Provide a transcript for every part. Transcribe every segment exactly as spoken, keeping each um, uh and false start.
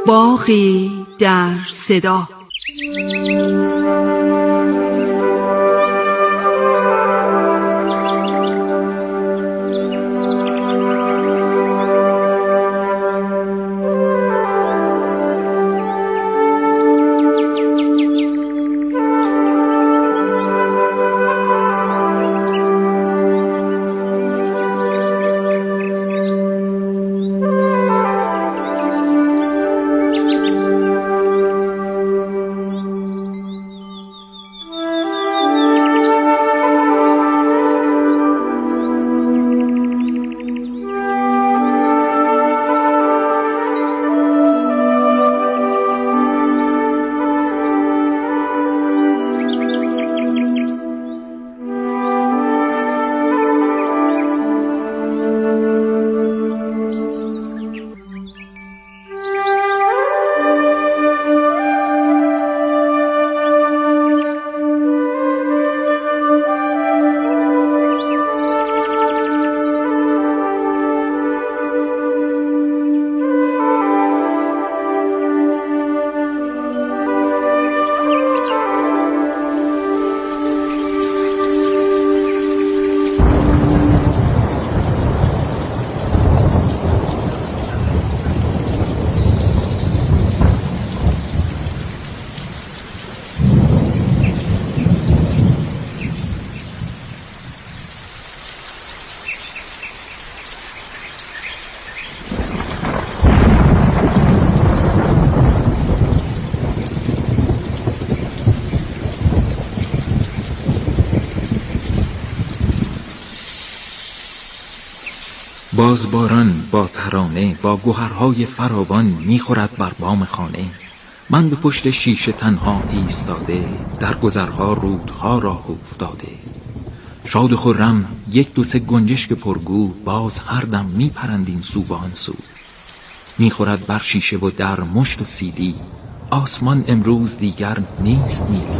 باغی در صدا. باز باران با ترانه با گوهرهای فراوان میخورد بر بام خانه. من به پشت شیشه تنها ایستاده، در گذرها رودها راه افتاده. شاد و خرم یک دو سه گنجشک پرگو، باز هر دم میپرند این سو و آن سو. میخورد بر شیشه و در مشت و سیدی، آسمان امروز دیگر نیست نیلی.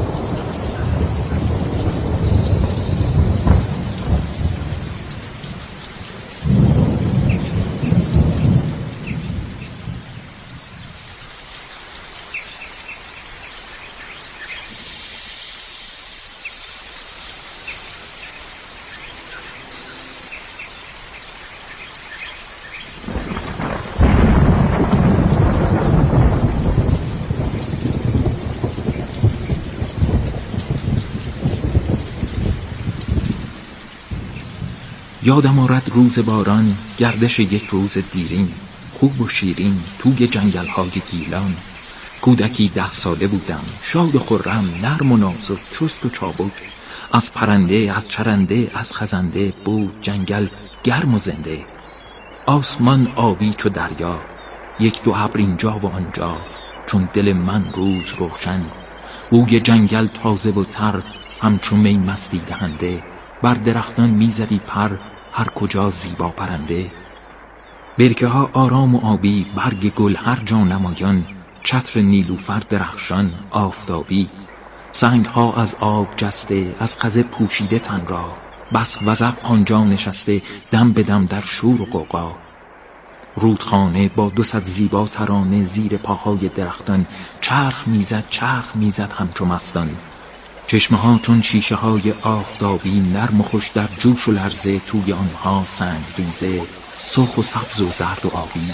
یادم آرد روز باران، گردش یک روز دیرین، خوب و شیرین توی جنگل‌های گیلان. کودکی ده ساله بودم، شاد و خرم، نرم و نازک، چست و چابک. از پرنده، از چرنده، از خزنده بود جنگل گرم و زنده. آسمان آبی چو دریا، یک دو ابر اینجا و آنجا، چون دل من روز روشن. بوی جنگل تازه و تر، همچون می مستی دهنده. بر درختان میزدی پر، هر کجا زیبا پرنده. برکه ها آرام و آبی، برگ گل هر جا نمایان. چتر نیلوفر درخشان آفتابی. سنگ ها از آب جسته، از خزه پوشیده تن را. بس وزغ آنجا نشسته، دم به دم در شور و غوغا. رودخانه با دو صد زیبا ترانه زیر پاهای درختان چرخ میزد چرخ میزد همچو مستان. چشمه ها چون شیشه های آفتابی، نرم و خوش در جوش و لرزه. توی آنها سنگ ریزه، سرخ و سبز و زرد و آبی.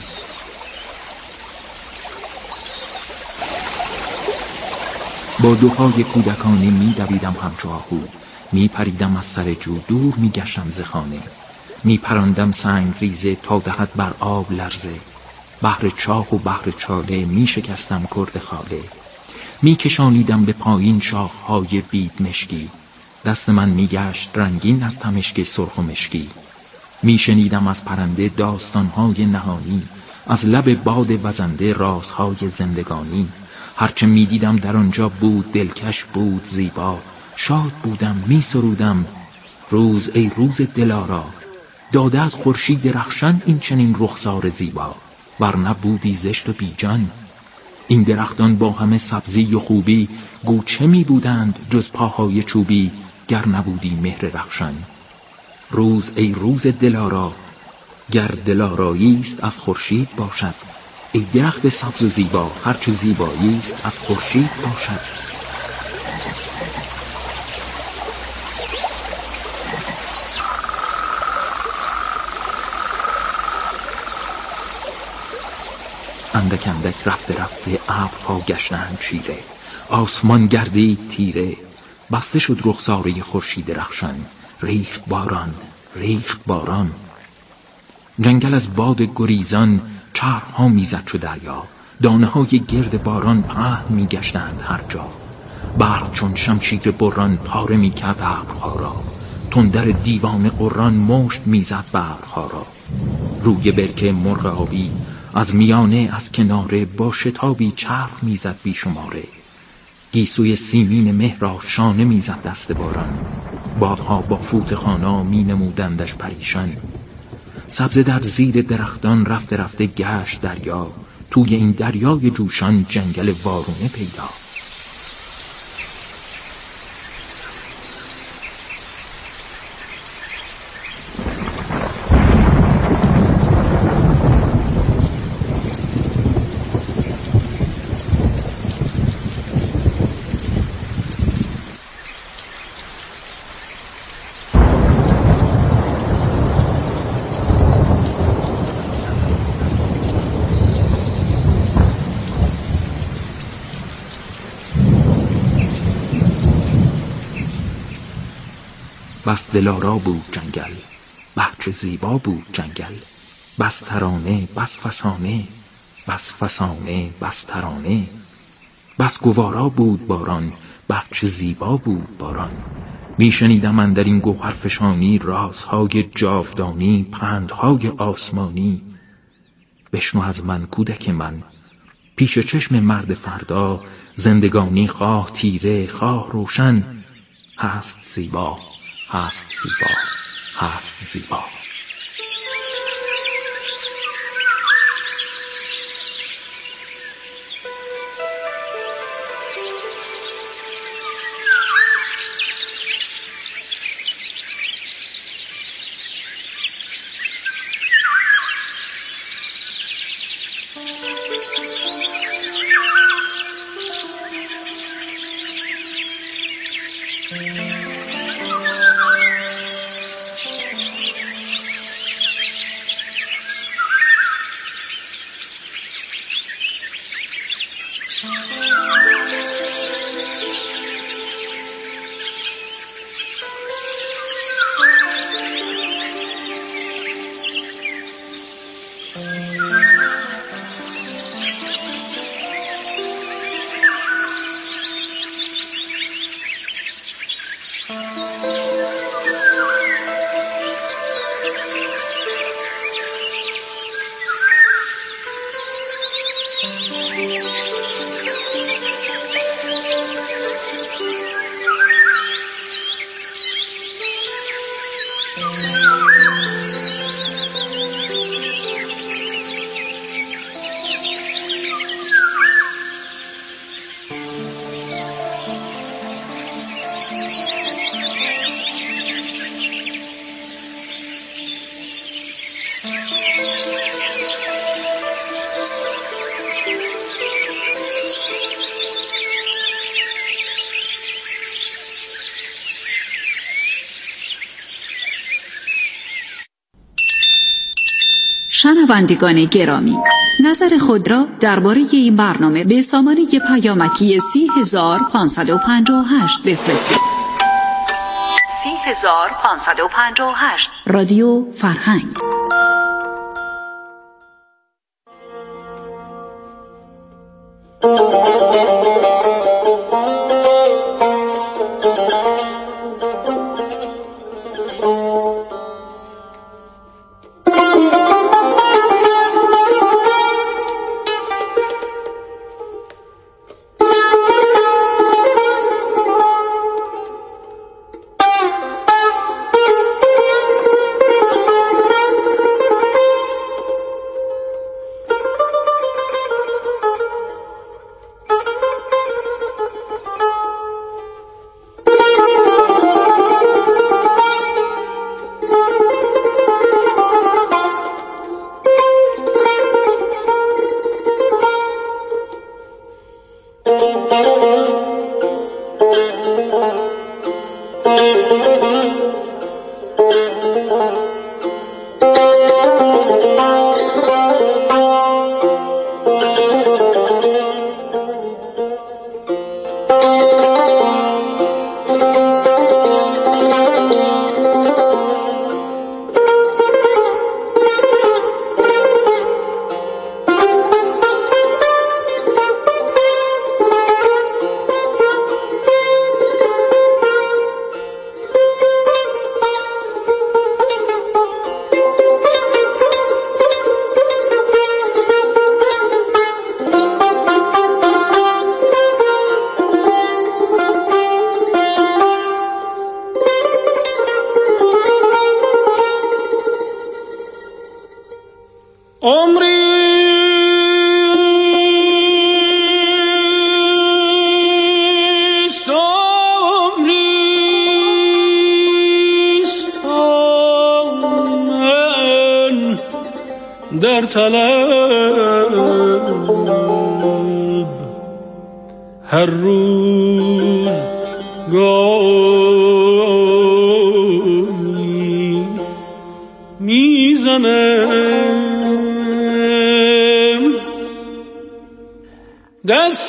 با دوهای کودکانی می دویدم همچو آهو، می پریدم از سر جو، دور می گشتم ز خانه. می پراندم سنگ ریزه تا دهد بر آب لرزه. بحر چاه و بحر چاله می شکستم کرد خاله. می کشانیدم به پایین شاخهای بید مشکی. دست من می گشت رنگین از تمشک سرخ و مشکی. می شنیدم از پرنده داستانهای نهانی، از لب باد وزنده رازهای زندگانی. هرچه می دیدم در آنجا بود دلکش، بود زیبا. شاد بودم می سرودم روز ای روز دلارا. دادت خورشید رخشان این چنین رخسار زیبا. ورنه بودی زشت و بیجان. این درختان با همه سبزی و خوبی، گو چه می بودند جز پاهای چوبی. گر نبودی مهر رخشان. روز ای روز دلارا، گر دلاراییست از خورشید باشد. ای درخت سبز و زیبا، هرچه زیبایی است از خورشید باشد. اندک اندک رفته رفته ابرها گشتند چیره، آسمان گردید تیره، بسته شد رخساره خورشید رخشان، ریخت باران ریخت باران. جنگل از باد گریزان چرخها میزد چو دریا، دانه های گرد باران پهن میگشتند هر جا. برق چون شمشیر بران پاره میکرد ابرها را، تندر دیوان قران مشت میزد برقها را. روی برکه مرغ آبی از میانه از کناره، با شتابی چرخ میزد بیشماره. گیسوی سیمین مه را شانه میزد دست باران، بادها با فوت خانا می نمودندش پریشان. سبز در زیر درختان رفته رفته گشت دریا، توی این دریای جوشان جنگل وارونه پیدا. بس دلارا بود جنگل، بهچه زیبا بود جنگل. بس ترانه بس فسانه، بس فسانه بس ترانه. بس گوارا بود باران، بهچه زیبا بود باران. میشنیدم اندر این گوهر فشانی، رازهای جاودانی، پندهای آسمانی. بشنو از من کودک من، پیش چشم مرد فردا، زندگانی خواه تیره خواه روشن، هست زیبا هست زیبا هست زیبا. شنوندگان گرامی، نظر خود را درباره این برنامه به سامانه پیامکی سی هزار پانصد و پنجاه و هشت بفرستید. سی هزار پانصد و پنجاه و هشت رادیو فرهنگ. در طلب هر روز گامی میزنم دست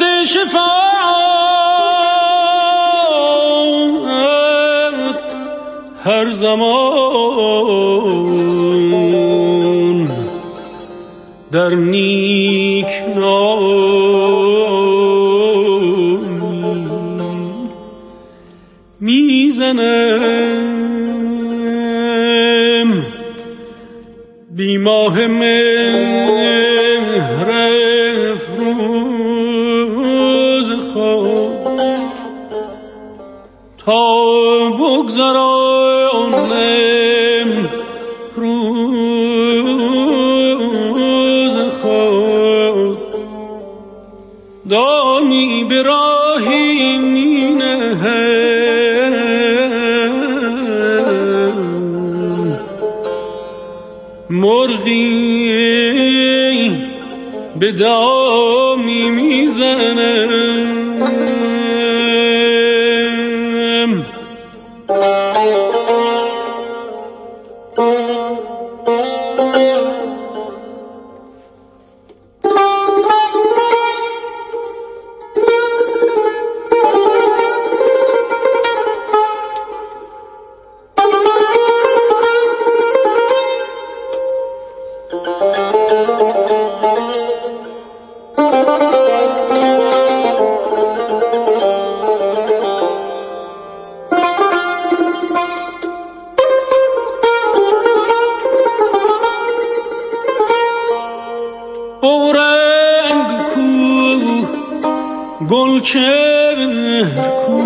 شفاعت هر زمان در نیک نامی میزنم بی ماه مهر افروز خود تا بگذرانم روز خود دامی به راهی می نهم مرغی به دامی می زنم گلچهر کو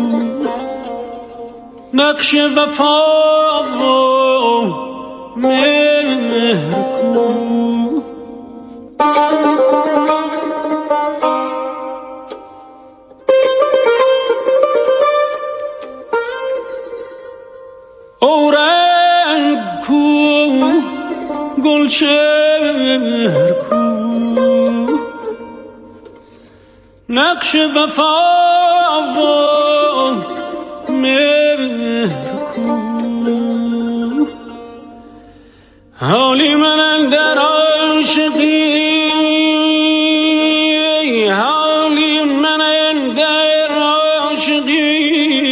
نقش وفا مهر کو اورنگ کو گلچهر کو نقش وفا و مهر کو حالی من اندر عاشقی حالی من اندر عاشقی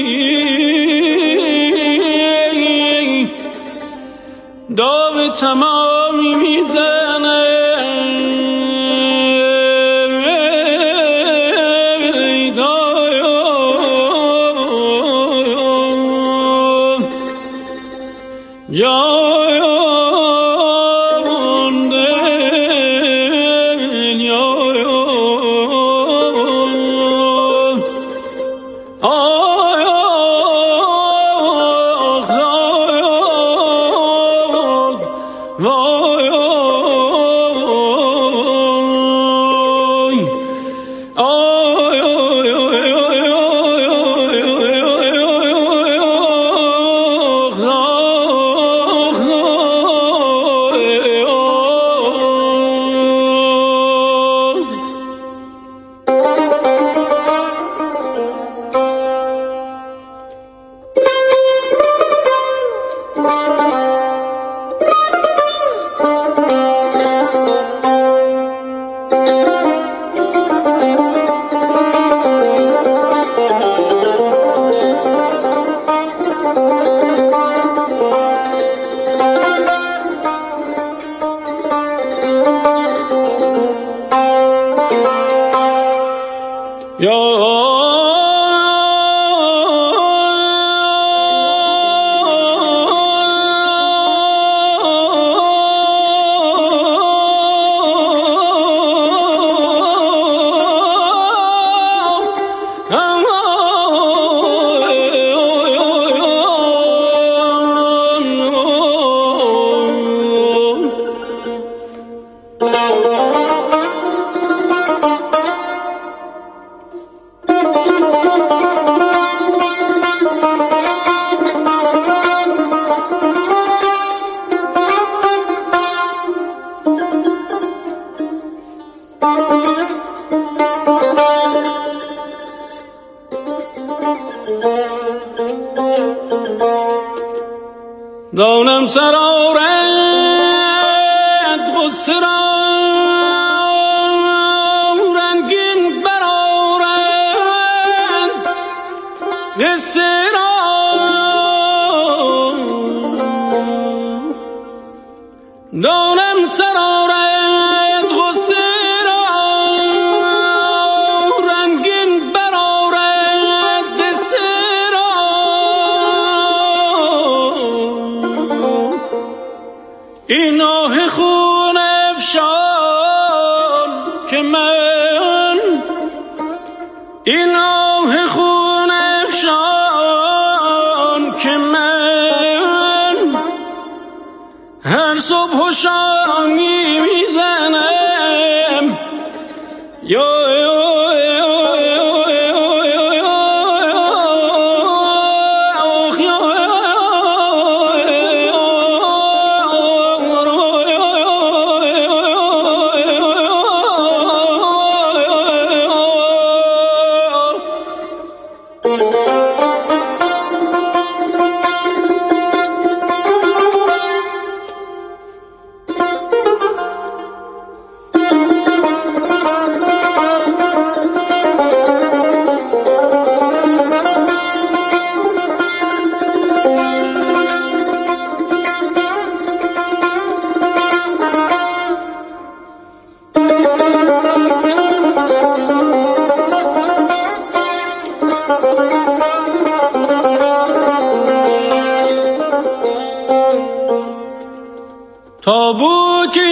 داو تمامی میزنه دانم سرارت غصه را رنگین برآرد قصه را دانم سرارت غصه را رنگین برآرد قصه را این آه خون افشان که من این آه خون افشان که من هر صبح و شامی میزنم یا تابو که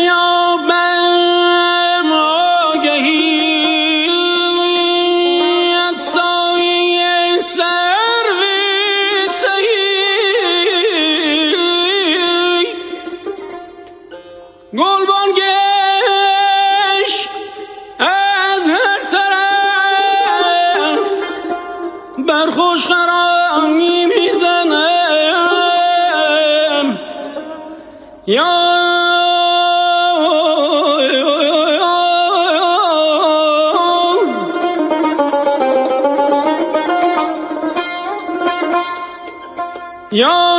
یابم آگهی از سایه سرو سهی گلبان گشت از هر طرف بر خوش خرامی میزنم یا یا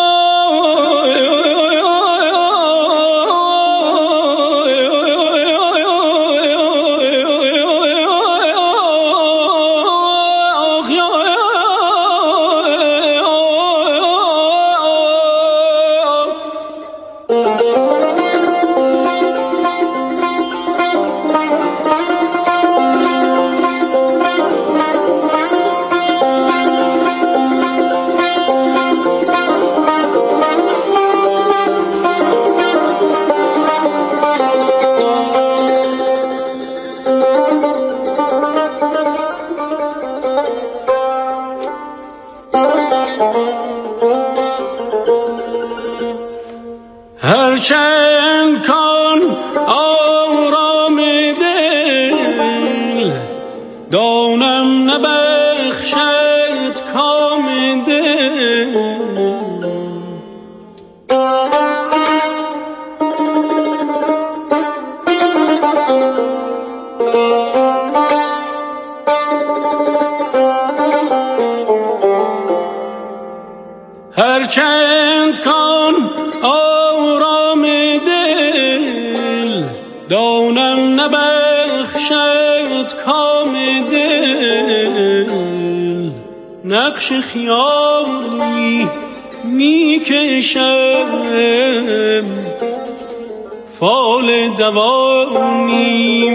هرچند کن آرام دل دانم نبخشد کام دل هرچند کن آرام دل دانم نبخشد کام دل نقش خیالی میکشم فال دوانی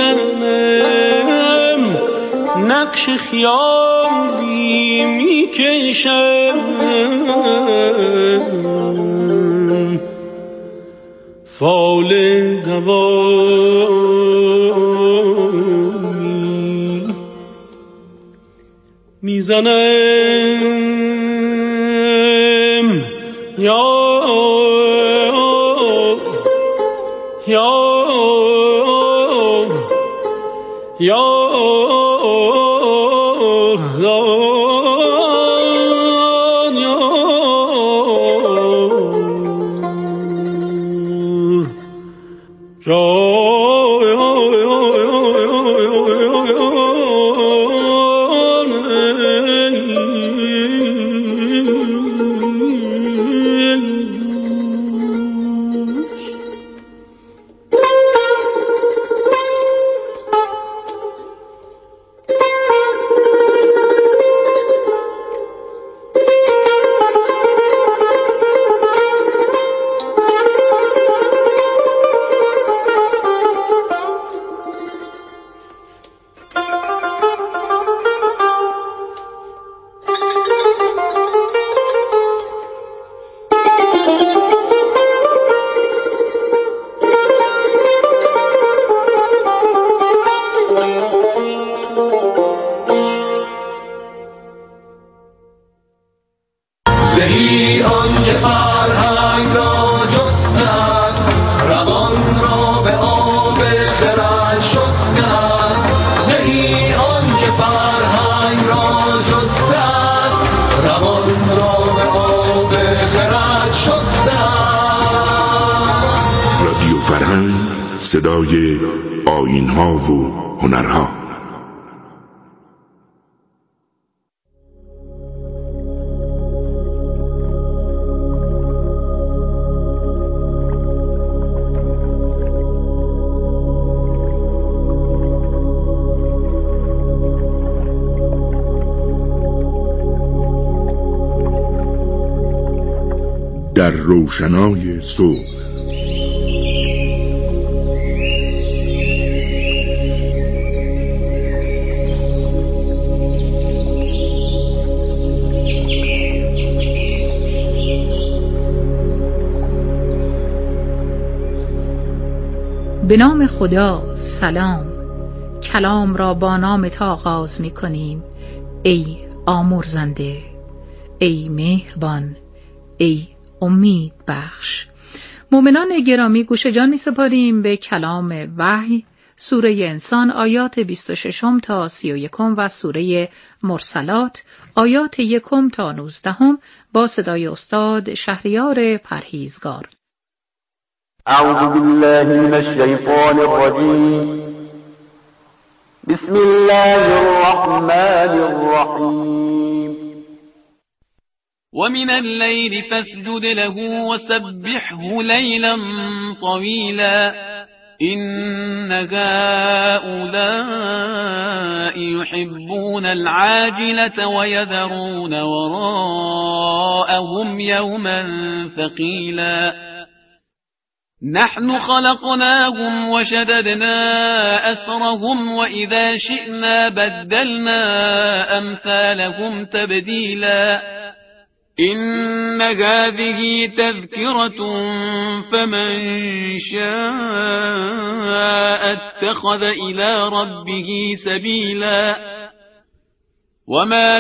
میزنم نقش خیالی میکشم فال دوانی میزنم یا یا یا صدای آیین‌ها و هنرها. در روشنای صبح به نام خدا. سلام. کلام را با نام تا آغاز می کنیم. ای آمرزنده، ای مهربان، ای امید بخش. مومنان گرامی، گوش جان می سپاریم به کلام وحی، سوره انسان آیات بیست و ششم تا سی و یکم و سوره مرسلات آیات یکم تا نوزدهم با صدای استاد شهریار پرهیزگار. اعوذ بالله من الشیطان الرجیم. بسم الله الرحمن الرحیم. ومن الليل فاسجد له وسبحه ليلا طويلا إن هؤلاء يحبون العاجلة ويذرون وراءهم يوما ثقيلا نحن خلقناهم وشددنا أسرهم وإذا شئنا بدلنا أمثالهم تبديلا إن هذه تذكرة فمن شاء اتخذ إلى ربه سبيلا وما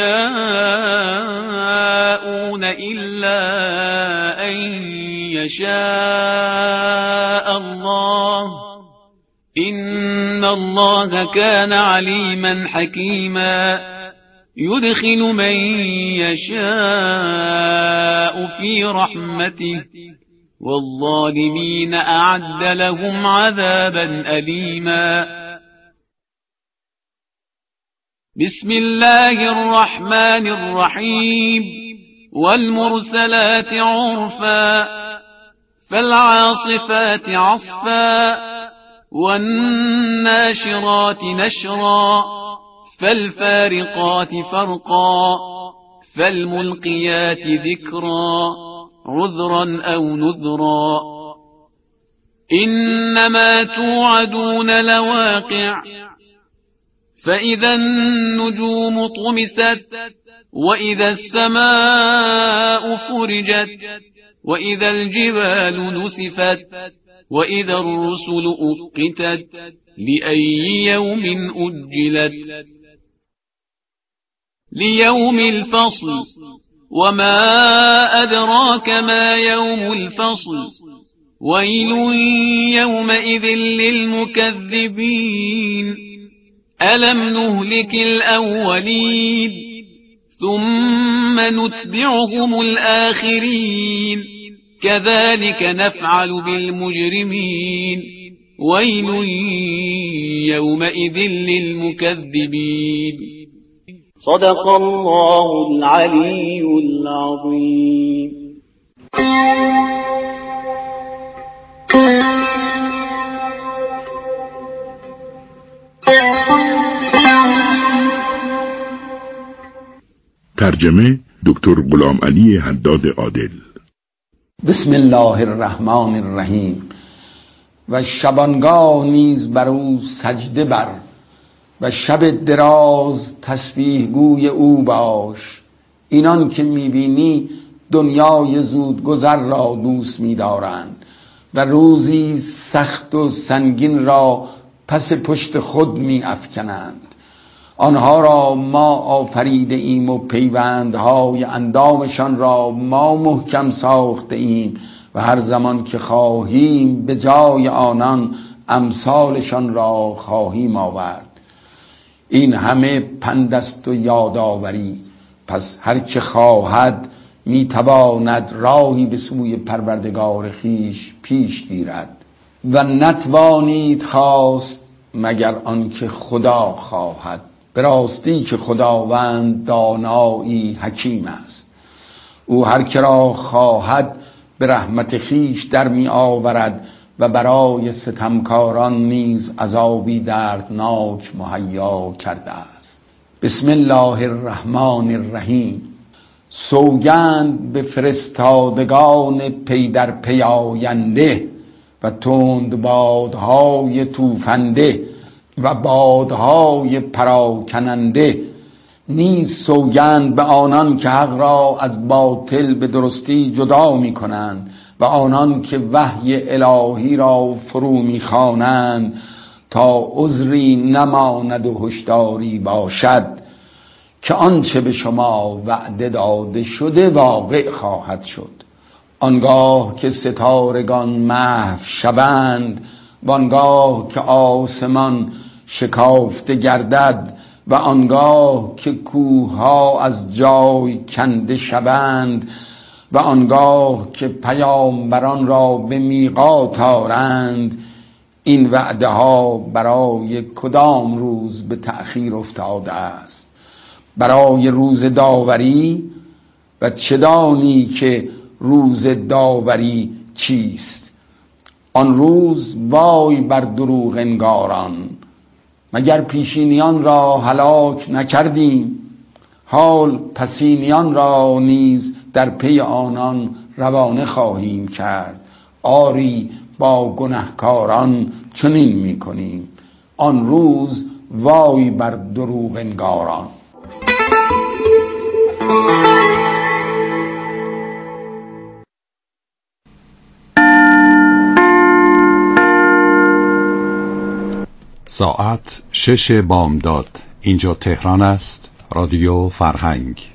تشاءون إلا أن يشاء الله إن الله كان عليما حكيما يدخل من يشاء في رحمته والظالمين أعد لهم عذابا أليما بسم الله الرحمن الرحيم والمرسلات عرفا فالعاصفات عصفا والناشرات نشرا فالفارقات فرقا فالملقيات ذكرا عذرا أو نذرا إنما توعدون لواقع فإذا النجوم طمست وإذا السماء فرجت وإذا الجبال نسفت وإذا الرسل أقتت لأي يوم أجلت ليوم الفصل وما أدراك ما يوم الفصل ويل يومئذ للمكذبين ألم نهلك الأولين ثم نتبعهم الآخرين كذلك نفعل بالمجرمين ويل يومئذ للمكذبين صدق الله العلي العظيم. ترجمه دکتر غلام علی حداد عادل. بسم الله الرحمن الرحیم. و شبانگاه نیز بر او سجده بر و شب دراز تسبیح گوی او باش. اینان که میبینی دنیای زود گذر را دوست می‌دارند و روزی سخت و سنگین را پس پشت خود می‌افکنند. آنها را ما آفریده ایم و پیوندهای اندامشان را ما محکم ساخته ایم و هر زمان که خواهیم به جای آنان امثالشان را خواهیم آورد. این همه پند است و یادآوری، پس هر که خواهد میتواند راهی به سوی پروردگار خیش پیش گیرد. و نتوانید خواست مگر آنکه خدا خواهد. به راستی که خداوند دانایی حکیم است. او هر که را خواهد به رحمت خیش در می آورد و برای ستمکاران نیز عذابی دردناک مهیا کرده است. بسم الله الرحمن الرحیم. سوگند به فرستادگان پی در پی آینده و تند بادهای توفنده و بادهای پراکننده، نیز سوگند به آنان که حق را از باطل به درستی جدا می کنند و آنان که وحی الهی را فرو می خوانند تا عذری نماند و هشداری باشد که آنچه به شما وعده داده شده واقع خواهد شد. آنگاه که ستارگان محو شوند و آنگاه که آسمان شکافته گردد و آنگاه که کوه‌ها از جای کنده شوند و آنگاه که پیامبران را به میقات آرند، این وعده ها برای کدام روز به تأخیر افتاده است؟ برای روز داوری؟ و چه دانی که روز داوری چیست؟ آن روز وای بر دروغ انگاران، مگر پیشینیان را هلاک نکردیم؟ حال پسینیان را نیز در پی آنان روانه خواهیم کرد. آری با گنهکاران چنین می کنیم. آن روز وای بر دروغ انگاران. ساعت شش بامداد. اینجا تهران است. رادیو فرهنگ.